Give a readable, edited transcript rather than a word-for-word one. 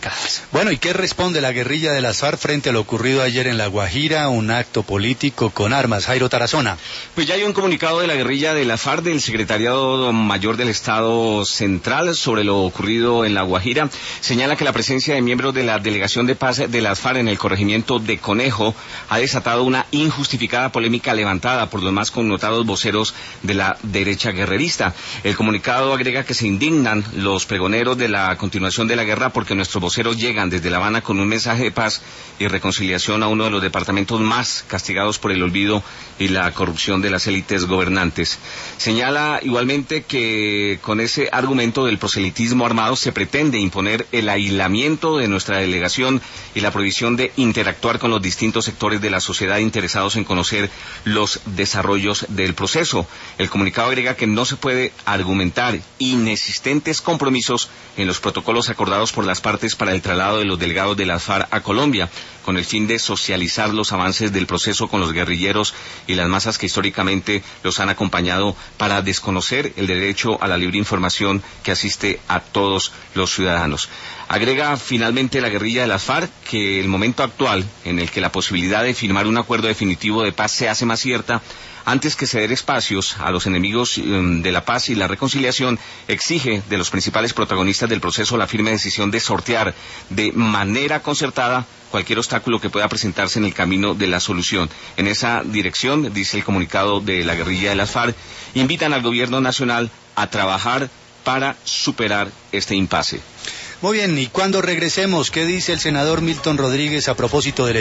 complicadas. Bueno, ¿y qué responde la guerrilla de las FARC frente a lo ocurrido ayer en La Guajira, un acto político con armas? Jairo Tarazona. Pues ya hay un comunicado de la guerrilla de las FARC del Secretariado Mayor del Estado Central sobre lo ocurrido en La Guajira. Señala que la presencia de miembros de la Delegación de Paz de las FARC en el corregimiento de Conejo ha desatado una injustificada polémica levantada por los más connotados voceros de la derecha guerrerista. El comunicado agrega que se indignan los pregoneros de la continuación de la guerra porque nuestros voceros llegan desde La Habana con un mensaje de paz y reconciliación a uno de los departamentos más castigados por el olvido y la corrupción de las élites gobernantes. Señala igualmente que con ese argumento del proselitismo armado se pretende imponer el aislamiento de nuestra delegación y la prohibición de interactuar con los distintos sectores de la sociedad interesados en conocer los desarrollos del proceso. El comunicado agrega que no se puede argumentar inexistentes compromisos en los protocolos acordados por las partes para el traslado de los delegados de las FARC a Colombia, con el fin de socializar los avances del proceso con los guerrilleros y las masas que históricamente los han acompañado, para desconocer el derecho a la libre información que asiste a todos los ciudadanos. Agrega finalmente la guerrilla de las FARC que el momento actual en el que la posibilidad de firmar un acuerdo definitivo de paz se hace más cierta, antes que ceder espacios a los enemigos de la paz y la reconciliación, exige de los principales protagonistas del proceso la firme decisión de sortear de manera concertada cualquier obstáculo que pueda presentarse en el camino de la solución. En esa dirección, dice el comunicado de la guerrilla de las FARC, invitan al gobierno nacional a trabajar para superar este impasse. Muy bien, y cuando regresemos, ¿qué dice el senador Milton Rodríguez a propósito del